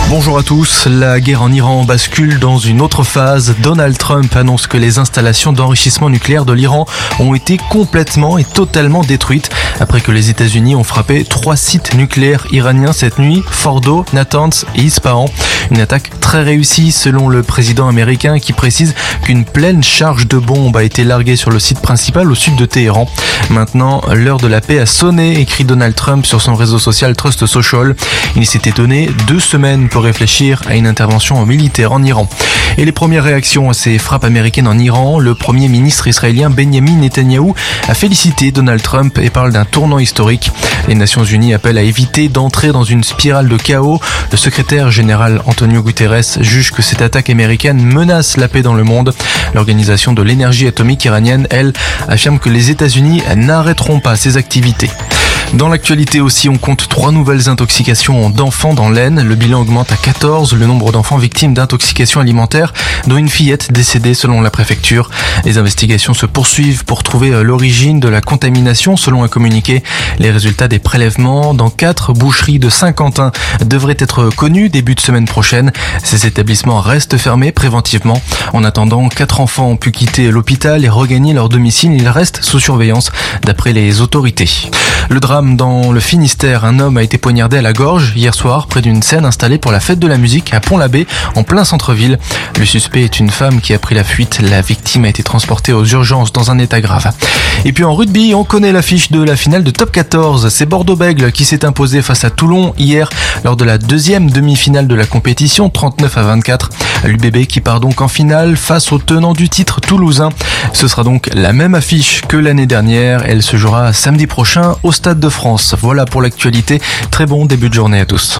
Bonjour à tous. La guerre en Iran bascule dans une autre phase. Donald Trump annonce que les installations d'enrichissement nucléaire de l'Iran ont été complètement et totalement détruites après que les États-Unis ont frappé 3 sites nucléaires iraniens cette nuit, Fordo, Natanz et Ispahan. Une attaque très réussie selon le président américain qui précise qu'une pleine charge de bombes a été larguée sur le site principal au sud de Téhéran. Maintenant, l'heure de la paix a sonné, écrit Donald Trump sur son réseau social Trust Social. Il s'était donné 2 semaines pour réfléchir à une intervention militaire en Iran. Et les premières réactions à ces frappes américaines en Iran, le premier ministre israélien Benjamin Netanyahou a félicité Donald Trump et parle d'un tournant historique. Les Nations Unies appellent à éviter d'entrer dans une spirale de chaos. Le secrétaire général Antonio Guterres juge que cette attaque américaine menace la paix dans le monde. L'organisation de l'énergie atomique iranienne, elle, affirme que les États-Unis n'arrêteront pas ces activités. Dans l'actualité aussi, on compte 3 nouvelles intoxications d'enfants dans l'Aisne. Le bilan augmente à 14, le nombre d'enfants victimes d'intoxication alimentaire, dont une fillette décédée selon la préfecture. Les investigations se poursuivent pour trouver l'origine de la contamination selon un communiqué. Les résultats des prélèvements dans 4 boucheries de Saint-Quentin devraient être connus début de semaine prochaine. Ces établissements restent fermés préventivement. En attendant, 4 enfants ont pu quitter l'hôpital et regagner leur domicile. Ils restent sous surveillance d'après les autorités. Le drame dans le Finistère, un homme a été poignardé à la gorge hier soir près d'une scène installée pour la fête de la musique à Pont-l'Abbé, en plein centre-ville. Le suspect est une femme qui a pris la fuite. La victime a été transportée aux urgences dans un état grave. Et puis en rugby, on connaît l'affiche de la finale de Top 14. C'est Bordeaux-Bègles qui s'est imposé face à Toulon hier lors de la 2e demi-finale de la compétition, 39-24. L'UBB qui part donc en finale face au tenant du titre toulousain. Ce sera donc la même affiche que l'année dernière. Elle se jouera samedi prochain au Stade de France. Voilà pour l'actualité. Très bon début de journée à tous.